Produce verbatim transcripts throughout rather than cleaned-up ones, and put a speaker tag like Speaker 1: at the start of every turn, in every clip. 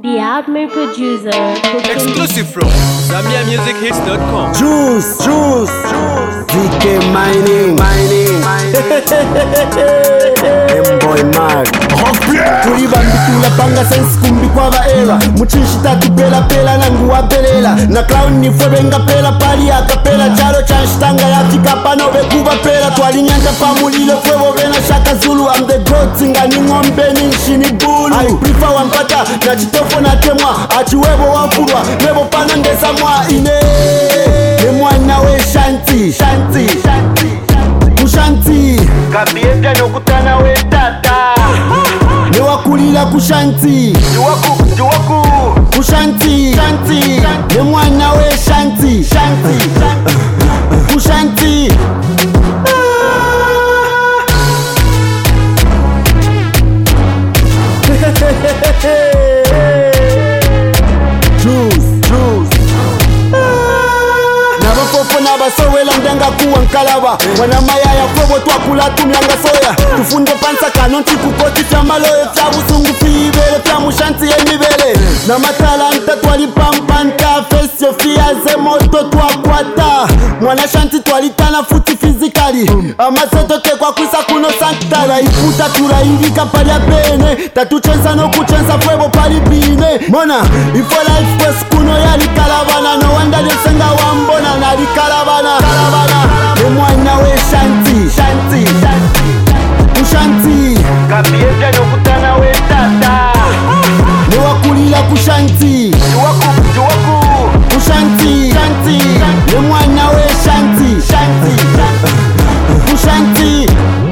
Speaker 1: The Admin Producer.
Speaker 2: Exclusive from Zambia Music Hits dot com.
Speaker 3: Juice, juice, juice. D K mining, mining. M-boy Mark. Kuliba mbitula panga sense kumbi kwa vaela. Muchinshi tatu pela pela nangu wapelela. Na clown ni fwebenga pela pali ya kapela. Charo chanshitanga ya fika pano vekuva pela. Twalinyanja pamulile fwevo vena shaka zulu. I'm the goat singa ni ngombe ni nshini bulu. I prefer wampata na chitofo na temwa. Achiwevo wafurwa nebo pano ndesa mwa ine. Ne mwana we shanti, shanti, shanti, kushanti.
Speaker 4: Kabieta nokutana we tata.
Speaker 3: Ne wakulila kushanti,
Speaker 4: Juwaku, juwaku,
Speaker 3: kushanti, shanti. Ne mwana we shanti, shanti, kushanti. Juice, juice. Nabafofo nabasowela ndanga kuwa nkalaba. Wana mayaya fobo twakula tumyanga soya. Tufunde pansa kanonti kukoti fya maloye fya busungu fibele fya mushanti emibele. Na matalanta twali pampanta fesyo fiaze moto twakwata. Mwana shanti twalitana futi fizikali. Amaseto tekwa kwisa kuno sanktara. Iputa turairika pali ya bene. Tatuchensa no kuchensa fwebo pali bine. Mona, ifo life kwes kuno yali kalavana. No wanda lesenga wambona nali kalavana. Ne mwana we shanti, shanti, shanti, kushanti.
Speaker 4: kabieta nokutana we tata.
Speaker 3: Ne wakulila kushanti,
Speaker 4: Juwaku, juwaku,
Speaker 3: kushanti, shanti. Ne mwana we shanti, shanti, kushanti.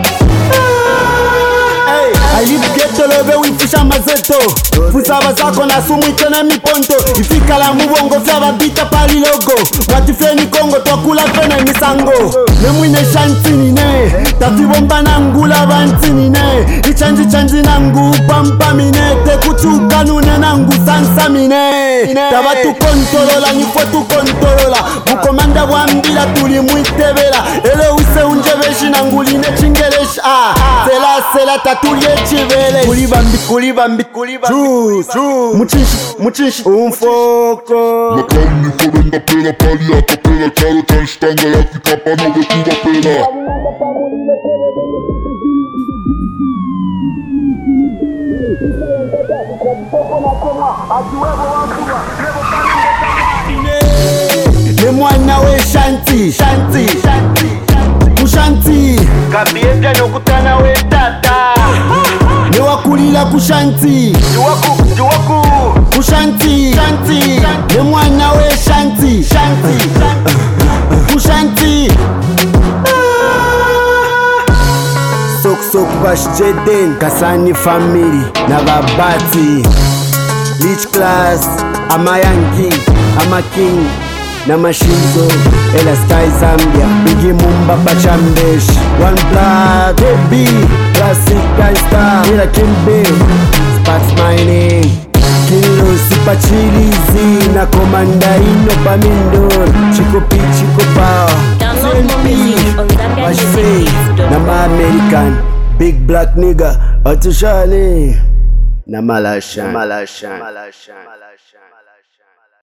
Speaker 3: I live ghetto love wifisha mazeto. Fusaba zako na sumu itene miponto. Ifika la mubongo fyaba bita pali logo. Watifeni Kongo twakula fene misango. Ne mwine shanti nine. Tafi bomba nangula banti nine. Ichanji chanji nangu pampa mine. Tekuchuka nune nangu sansa mine. Taba tu kontorola nifo tu kontorola. Mukomanda wambila tuli muitebela. Ele use unjeveshi nanguline chingeleshi. Ah, sela sela tatulie chivele. Kulibambi, kulibambi, kulibambi. Juice, juice. Muchinshi, muchinshi. Umfoko.
Speaker 5: Makani fobenga pela pali ya kapela. Charo chanshitanga ya fika pano vekuva pela.
Speaker 3: Ne mwana we shanti, shanti, shanti, kushanti.
Speaker 4: kabieta nokutana we tata.
Speaker 3: Ne wakulila kushanti,
Speaker 4: Juwaku, juwaku,
Speaker 3: kushanti, shanti. Ne mwana we shanti, shanti, kushanti. Sok sok bash Jeden, Kasani family, na babati. Rich class, ama Yankee, ama King, na Mashinzo, Ela Sky Zambia, Biggie Mumba Pachambesh, One Blood, Baby, Classic Gangsta, Ela Kimbe, Sparks Mining, Kilo Sipa Chilizi, na Komanda Ino Pamindor, Chico P, Chico Power,
Speaker 1: Download more music on Zambia
Speaker 3: Bash
Speaker 1: Music
Speaker 3: Faye,
Speaker 1: Hits dot com.
Speaker 3: na ma American, Big Black Nigga, Atushale, na Malashan, Malashan, Malashan.